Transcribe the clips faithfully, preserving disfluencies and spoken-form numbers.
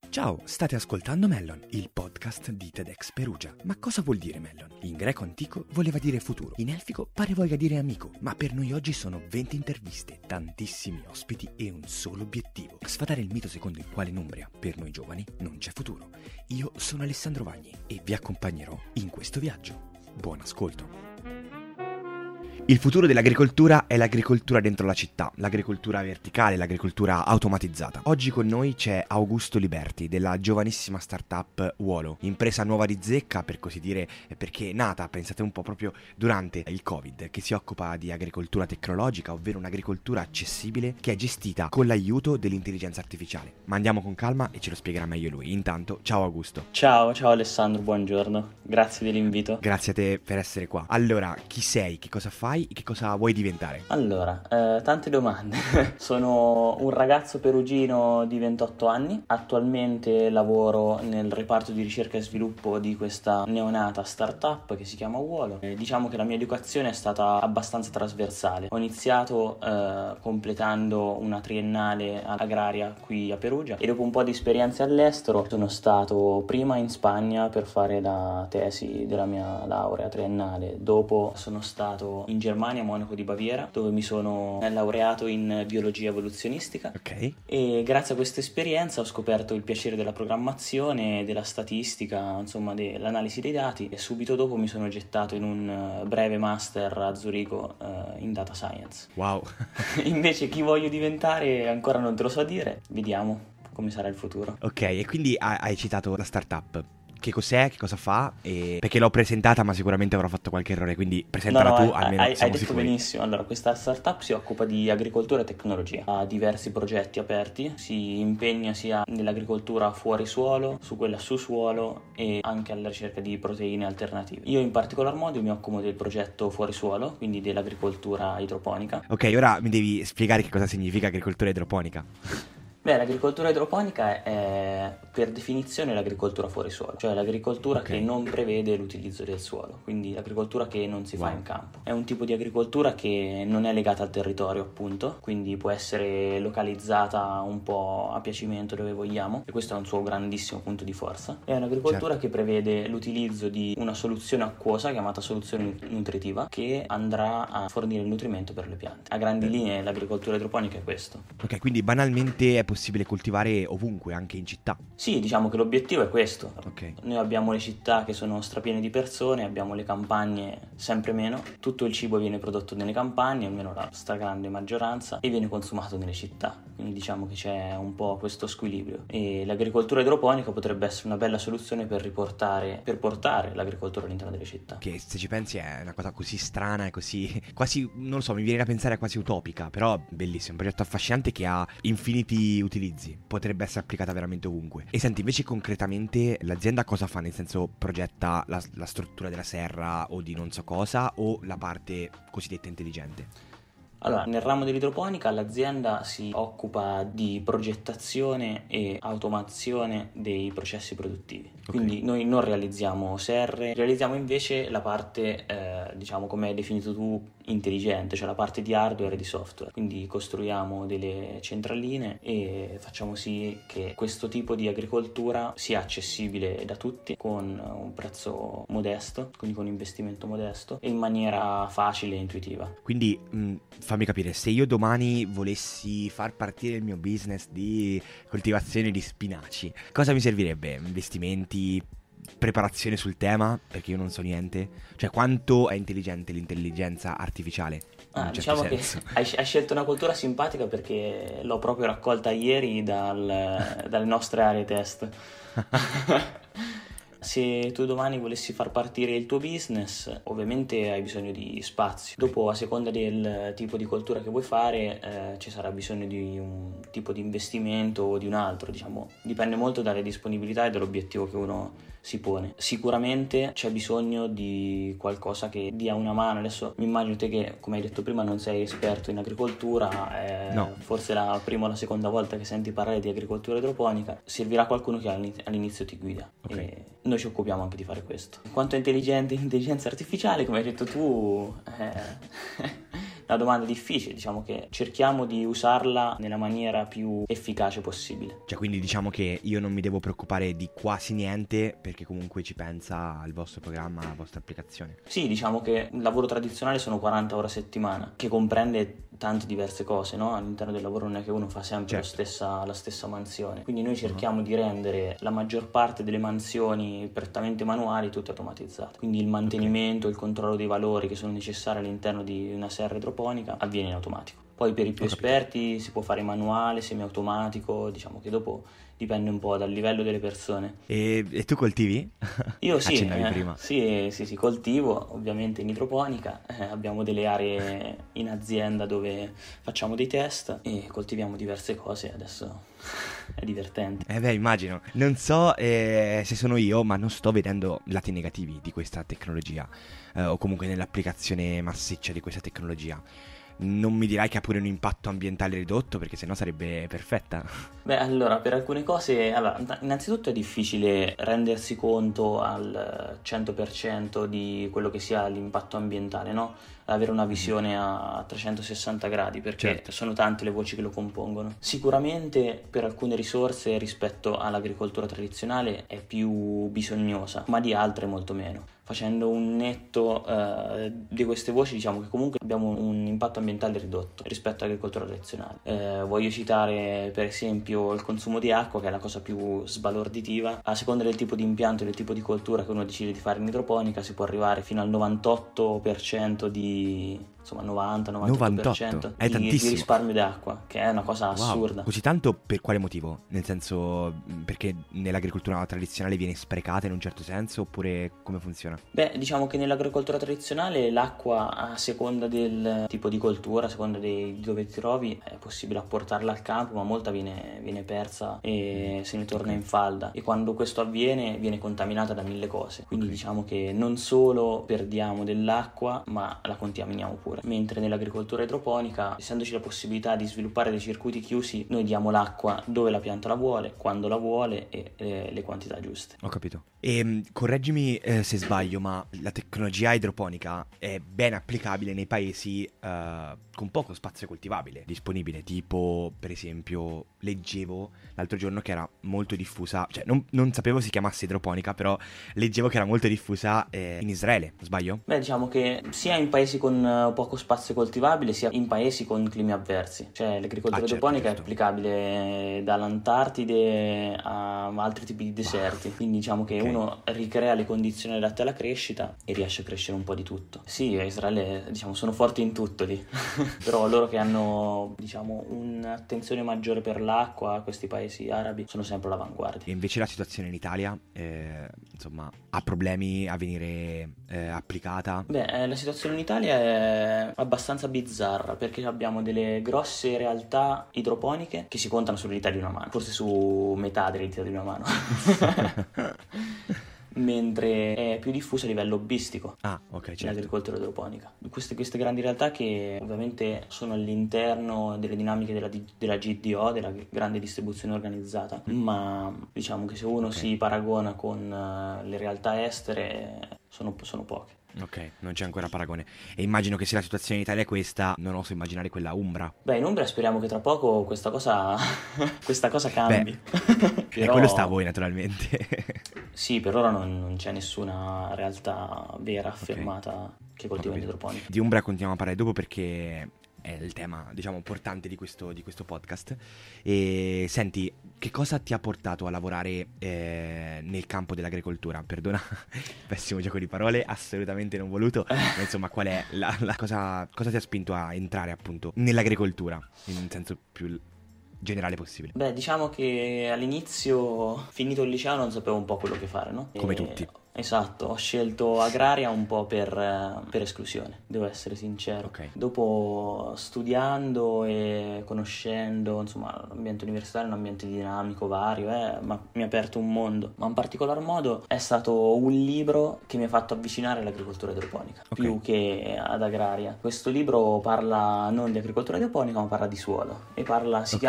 Ciao, state ascoltando Mellon, il podcast di TEDx Perugia. Ma cosa vuol dire Mellon? In greco antico voleva dire futuro, in elfico pare voglia dire amico, ma per noi oggi sono venti interviste, tantissimi ospiti e un solo obiettivo: sfatare il mito secondo il quale in Umbria, per noi giovani, non c'è futuro. Io sono Alessandro Vagni e vi accompagnerò in questo viaggio. Buon ascolto! Il futuro dell'agricoltura è l'agricoltura dentro la città, l'agricoltura verticale, l'agricoltura automatizzata. Oggi con noi c'è Augusto Liberti della giovanissima startup Uolo, impresa nuova di zecca per così dire, perché è nata, pensate un po', proprio durante il Covid, che si occupa di agricoltura tecnologica, ovvero un'agricoltura accessibile che è gestita con l'aiuto dell'intelligenza artificiale. Ma andiamo con calma e ce lo spiegherà meglio lui. Intanto, ciao Augusto. Ciao, ciao Alessandro, buongiorno. Grazie dell'invito. Grazie a te per essere qua. Allora, chi sei? Che cosa fai? Che cosa vuoi diventare? Allora, eh, tante domande. Sono un ragazzo perugino di ventotto anni, attualmente lavoro nel reparto di ricerca e sviluppo di questa neonata startup che si chiama Uolo. Eh, diciamo che la mia educazione è stata abbastanza trasversale. Ho iniziato eh, completando una triennale agraria qui a Perugia e dopo un po' di esperienze all'estero sono stato prima in Spagna per fare la tesi della mia laurea triennale, dopo sono stato in Germania, Monaco di Baviera, dove mi sono laureato in biologia evoluzionistica. Ok. E grazie a questa esperienza ho scoperto il piacere della programmazione, della statistica, insomma dell'analisi dei dati, e subito dopo mi sono gettato in un breve master a Zurigo uh, in data science. Wow. Invece chi voglio diventare ancora non te lo so dire, vediamo come sarà il futuro. Ok, e quindi hai citato la startup. Che cos'è, che cosa fa? E... perché l'ho presentata, ma sicuramente avrò fatto qualche errore, quindi presentala no, no, tu, hai, almeno hai, siamo hai detto sicuri. benissimo. Allora, questa startup si occupa di agricoltura e tecnologia, ha diversi progetti aperti, si impegna sia nell'agricoltura fuori suolo, su quella su suolo e anche alla ricerca di proteine alternative. Io in particolar modo mi occupo del progetto fuori suolo, quindi dell'agricoltura idroponica. Ok, ora mi devi spiegare che cosa significa agricoltura idroponica. Beh, l'agricoltura idroponica è per definizione l'agricoltura fuori suolo, cioè l'agricoltura okay. che non prevede l'utilizzo del suolo, quindi l'agricoltura che non si wow. fa in campo. È un tipo di agricoltura che non è legata al territorio, appunto, quindi può essere localizzata un po' a piacimento dove vogliamo, e questo è un suo grandissimo punto di forza. È un'agricoltura certo. che prevede l'utilizzo di una soluzione acquosa chiamata soluzione nutritiva che andrà a fornire il nutrimento per le piante. A grandi linee l'agricoltura idroponica è questo. Ok, quindi banalmente è possibile coltivare ovunque, anche in città. Sì, diciamo che l'obiettivo è questo. Ok. Noi abbiamo le città che sono strapiene di persone, abbiamo le campagne sempre meno, tutto il cibo viene prodotto nelle campagne, almeno la stragrande maggioranza, e viene consumato nelle città. Quindi diciamo che c'è un po' questo squilibrio e l'agricoltura idroponica potrebbe essere una bella soluzione per riportare, per portare l'agricoltura all'interno delle città. Che se ci pensi è una cosa così strana e così quasi, non lo so, mi viene da pensare quasi utopica, però bellissimo, un progetto affascinante che ha infiniti utilizzi, potrebbe essere applicata veramente ovunque. E senti, invece concretamente l'azienda cosa fa? Nel senso, progetta la, la struttura della serra o di non so cosa, o la parte cosiddetta intelligente? Allora, nel ramo dell'idroponica l'azienda si occupa di progettazione e automazione dei processi produttivi. Okay. Quindi noi non realizziamo serre, realizziamo invece la parte, eh, diciamo come hai definito tu, intelligente, cioè la parte di hardware e di software. Quindi costruiamo delle centraline e facciamo sì che questo tipo di agricoltura sia accessibile da tutti con un prezzo modesto, quindi con investimento modesto e in maniera facile e intuitiva. Quindi mh, fammi capire, se io domani volessi far partire il mio business di coltivazione di spinaci, cosa mi servirebbe? Investimenti, preparazione sul tema, perché io non so niente? Cioè, quanto è intelligente l'intelligenza artificiale? Ah, certo diciamo senso. che hai, hai scelto una cultura simpatica perché l'ho proprio raccolta ieri dal, dalle nostre aree test. Se tu domani volessi far partire il tuo business, ovviamente hai bisogno di spazio. Dopo, a seconda del tipo di coltura che vuoi fare, eh, ci sarà bisogno di un tipo di investimento o di un altro, diciamo. Dipende molto dalle disponibilità e dall'obiettivo che uno si pone. Sicuramente c'è bisogno di qualcosa che dia una mano. Adesso mi immagino te che, come hai detto prima, non sei esperto in agricoltura, è no. forse la prima o la seconda volta che senti parlare di agricoltura idroponica. Servirà qualcuno che all'inizio ti guida. Okay. E noi ci occupiamo anche di fare questo. Quanto è intelligente l'intelligenza artificiale, come hai detto tu, eh, una domanda difficile, diciamo che cerchiamo di usarla nella maniera più efficace possibile. Cioè, quindi diciamo che io non mi devo preoccupare di quasi niente perché comunque ci pensa il vostro programma, la vostra applicazione. Sì, diciamo che il lavoro tradizionale sono quaranta ore a settimana, che comprende tante diverse cose, no? All'interno del lavoro non è che uno fa sempre certo. lo stessa, la stessa mansione, quindi noi cerchiamo uh-huh. di rendere la maggior parte delle mansioni prettamente manuali tutte automatizzate, quindi il mantenimento, okay. il controllo dei valori che sono necessari all'interno di una serra idroponica avviene in automatico. Poi per i più esperti si può fare manuale, semiautomatico, diciamo che dopo dipende un po' dal livello delle persone. E, e tu coltivi? Io sì, Accennavi eh, prima. sì, sì, sì, coltivo ovviamente in idroponica, eh, abbiamo delle aree in azienda dove facciamo dei test e coltiviamo diverse cose, adesso è divertente. Eh beh, immagino. Non so eh, se sono io, ma non sto vedendo lati negativi di questa tecnologia, eh, o comunque nell'applicazione massiccia di questa tecnologia. Non mi dirai che ha pure un impatto ambientale ridotto, perché sennò sarebbe perfetta. Beh, allora, per alcune cose, allora, innanzitutto è difficile rendersi conto al cento per cento di quello che sia l'impatto ambientale, no? Avere una visione a trecentosessanta gradi, perché certo. sono tante le voci che lo compongono. Sicuramente per alcune risorse rispetto all'agricoltura tradizionale è più bisognosa, ma di altre molto meno. Facendo un netto eh, di queste voci, diciamo che comunque abbiamo un impatto ambientale ridotto rispetto all'agricoltura tradizionale. Eh, voglio citare per esempio il consumo di acqua, che è la cosa più sbalorditiva. A seconda del tipo di impianto e del tipo di coltura che uno decide di fare in idroponica si può arrivare fino al novantotto per cento di... insomma novanta novantotto per cento è di, di risparmio d'acqua, che è una cosa wow. assurda. Così tanto per quale motivo? Nel senso, perché nell'agricoltura tradizionale viene sprecata in un certo senso, oppure come funziona? Beh, diciamo che nell'agricoltura tradizionale l'acqua, a seconda del tipo di coltura, a seconda di dove ti trovi, è possibile apportarla al campo, ma molta viene, viene persa e se ne torna okay. in falda, e quando questo avviene viene contaminata da mille cose, quindi okay. diciamo che non solo perdiamo dell'acqua, ma la contaminiamo pure. Mentre nell'agricoltura idroponica, essendoci la possibilità di sviluppare dei circuiti chiusi, noi diamo l'acqua dove la pianta la vuole, quando la vuole e eh, le quantità giuste. Ho capito. E correggimi eh, se sbaglio, ma la tecnologia idroponica è ben applicabile nei paesi eh, con poco spazio coltivabile disponibile, tipo per esempio leggevo l'altro giorno che era molto diffusa, cioè non, non sapevo si chiamasse idroponica, però leggevo che era molto diffusa eh, in Israele, sbaglio? Beh, diciamo che sia in paesi con uh, poco spazio coltivabile sia in paesi con climi avversi, cioè l'agricoltura ah, idroponica certo, certo. è applicabile dall'Antartide a altri tipi di deserti, quindi diciamo che okay. uno ricrea le condizioni adatte alla crescita e riesce a crescere un po' di tutto. Sì, Israele diciamo sono forti in tutto lì però loro che hanno diciamo un'attenzione maggiore per l'acqua, questi paesi arabi sono sempre all'avanguardia. E invece la situazione in Italia eh, insomma ha problemi a venire eh, applicata? Beh, eh, la situazione in Italia è abbastanza bizzarra, perché abbiamo delle grosse realtà idroponiche che si contano sulle dita di una mano, forse su metà delle dita di una mano mentre è più diffusa a livello hobbistico ah, okay, certo. l'agricoltura idroponica. Queste, queste grandi realtà che ovviamente sono all'interno delle dinamiche della, della G D O, della grande distribuzione organizzata, mm. ma diciamo che se uno okay. si paragona con uh, le realtà estere sono, sono poche. Ok, non c'è ancora paragone. E immagino che se la situazione in Italia è questa, non oso immaginare quella umbra. Beh, in Umbria speriamo che tra poco questa cosa questa cosa cambi. Beh, Però... E quello sta a voi naturalmente. Sì, per ora non, non c'è nessuna realtà vera affermata okay. che coltiva in idroponica. Di Umbria continuiamo a parlare dopo perché è il tema, diciamo, portante di questo, di questo podcast. E senti, che cosa ti ha portato a lavorare eh, nel campo dell'agricoltura? Perdona, pessimo gioco di parole, assolutamente non voluto. Ma insomma, qual è la, la cosa, cosa ti ha spinto a entrare appunto nell'agricoltura, in un senso più generale possibile? Beh, diciamo che all'inizio, finito il liceo, non sapevo un po' quello che fare, no? Come e... tutti. Esatto, ho scelto agraria un po' per, per esclusione, devo essere sincero. Okay. Dopo studiando e conoscendo, insomma, l'ambiente universitario è un ambiente dinamico, vario, eh, ma mi ha aperto un mondo. Ma in particolar modo è stato un libro che mi ha fatto avvicinare all'agricoltura idroponica, okay. più che ad agraria. Questo libro parla non di agricoltura idroponica, ma parla di suolo e parla, si okay. chiama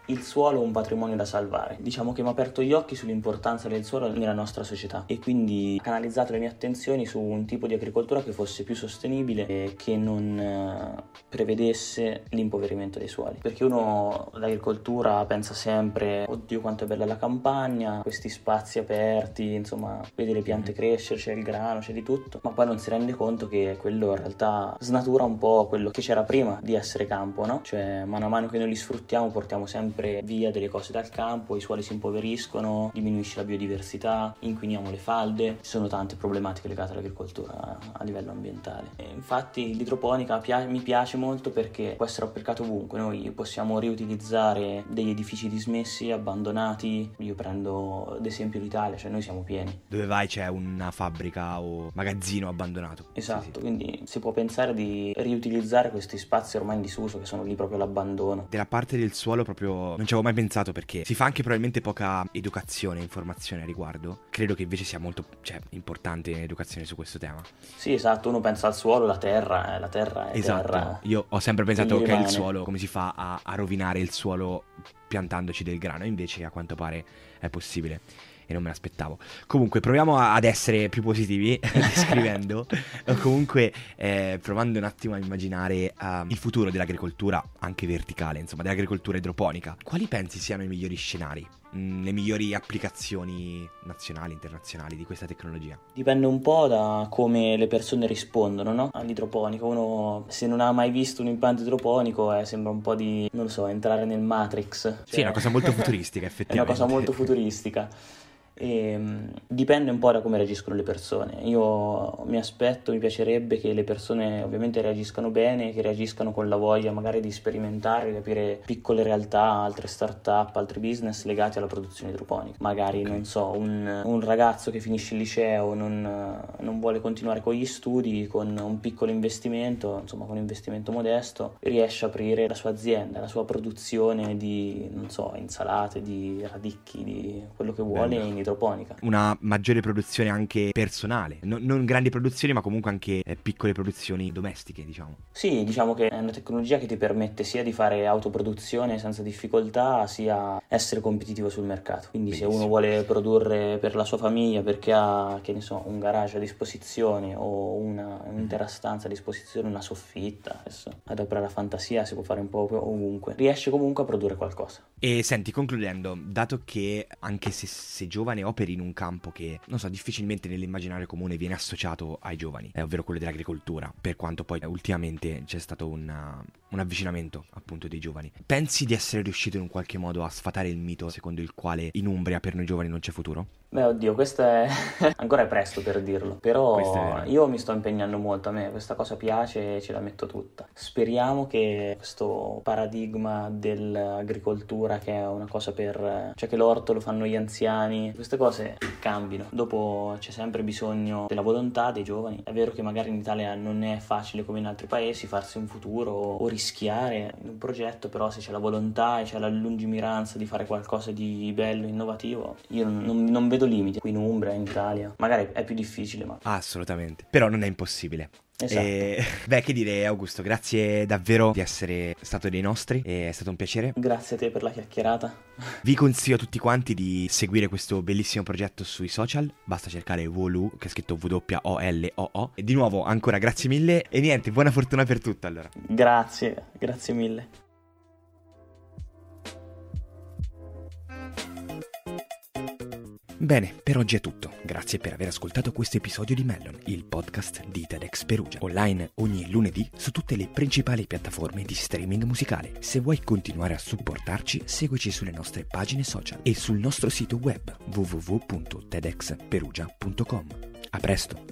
il suolo è un patrimonio da salvare. Diciamo che mi ha aperto gli occhi sull'importanza del suolo nella nostra società e quindi ho canalizzato le mie attenzioni su un tipo di agricoltura che fosse più sostenibile e che non eh, prevedesse l'impoverimento dei suoli. Perché uno l'agricoltura pensa sempre, oddio quanto è bella la campagna, questi spazi aperti, insomma, vedi le piante crescere, c'è il grano, c'è di tutto, ma poi non si rende conto che quello in realtà snatura un po' quello che c'era prima di essere campo, no? Cioè, mano a mano che noi li sfruttiamo portiamo sempre via delle cose dal campo, i suoli si impoveriscono, diminuisce la biodiversità, inquiniamo le falde, ci sono tante problematiche legate all'agricoltura a livello ambientale. E infatti l'idroponica pia- mi piace molto perché può essere applicata ovunque. Noi possiamo riutilizzare degli edifici dismessi, abbandonati. Io prendo ad esempio l'Italia, cioè noi siamo pieni. Dove vai c'è una fabbrica o magazzino abbandonato. Esatto, sì, sì. Quindi si può pensare di riutilizzare questi spazi ormai in disuso che sono lì proprio all'abbandono. Della parte del suolo proprio non ci avevo mai pensato, perché si fa anche probabilmente poca educazione e informazione a riguardo. Credo che invece sia molto, cioè, importante l'educazione su questo tema. Sì, esatto, uno pensa al suolo, la terra, eh, la terra è esatto. terra. Io ho sempre pensato che, che il suolo, come si fa a, a rovinare il suolo piantandoci del grano, invece a quanto pare è possibile. E non me l'aspettavo. Comunque proviamo ad essere più positivi descrivendo o comunque eh, provando un attimo a immaginare uh, il futuro dell'agricoltura anche verticale, insomma dell'agricoltura idroponica. Quali pensi siano i migliori scenari, mh, le migliori applicazioni nazionali, internazionali di questa tecnologia? Dipende un po' da come le persone rispondono, no? All'idroponica. Uno, se non ha mai visto un impianto idroponico, eh, sembra un po' di, non lo so, entrare nel Matrix. Cioè, sì, è una cosa molto futuristica, effettivamente. È una cosa molto futuristica. E, mh, dipende un po' da come reagiscono le persone. Io mi aspetto, mi piacerebbe che le persone ovviamente reagiscano bene, che reagiscano con la voglia magari di sperimentare, di capire piccole realtà, altre start-up, altri business legati alla produzione idroponica. Magari, okay. non so, un, un ragazzo che finisce il liceo non, non vuole continuare con gli studi, con un piccolo investimento, insomma con un investimento modesto, riesce a aprire la sua azienda, la sua produzione di, non so, insalate, di radicchi, di quello che vuole in idroponica. Una maggiore produzione anche personale, no, non grandi produzioni ma comunque anche eh, piccole produzioni domestiche, diciamo. Sì, diciamo che è una tecnologia che ti permette sia di fare autoproduzione senza difficoltà, sia essere competitivo sul mercato. Quindi Benissimo. Se uno vuole produrre per la sua famiglia perché ha, che ne so, un garage a disposizione o una, un'intera stanza a disposizione, una soffitta, adesso ad opera la fantasia si può fare un po' ovunque, riesce comunque a produrre qualcosa. E senti, concludendo, dato che anche se sei giovane operi in un campo che, non so, difficilmente nell'immaginario comune viene associato ai giovani, eh, ovvero quello dell'agricoltura, per quanto poi eh, ultimamente c'è stato una, un avvicinamento appunto dei giovani. Pensi di essere riuscito in un qualche modo a sfatare il mito secondo il quale in Umbria per noi giovani non c'è futuro? Beh, oddio, questo è ancora è presto per dirlo, però io mi sto impegnando molto, a me questa cosa piace e ce la metto tutta. Speriamo che questo paradigma dell'agricoltura, che è una cosa per, cioè che l'orto lo fanno gli anziani, queste cose cambino. Dopo c'è sempre bisogno della volontà dei giovani. È vero che magari in Italia non è facile come in altri paesi farsi un futuro o rischiare in un progetto, però se c'è la volontà e c'è la lungimiranza di fare qualcosa di bello, innovativo, io non, non, non vedo limiti. Qui in Umbria, in Italia magari è più difficile, ma assolutamente, però non è impossibile. Esatto. E, beh, che dire, Augusto, grazie davvero di essere stato dei nostri, è stato un piacere. Grazie a te per la chiacchierata. Vi consiglio a tutti quanti di seguire questo bellissimo progetto sui social, basta cercare Wolu, che è scritto W O L O O. E di nuovo ancora grazie mille e niente, buona fortuna per tutto allora. Grazie, grazie mille. Bene, per oggi è tutto. Grazie per aver ascoltato questo episodio di Melon, il podcast di TEDx Perugia. Online ogni lunedì su tutte le principali piattaforme di streaming musicale. Se vuoi continuare a supportarci, seguici sulle nostre pagine social e sul nostro sito web w w w punto tedx perugia punto com. A presto!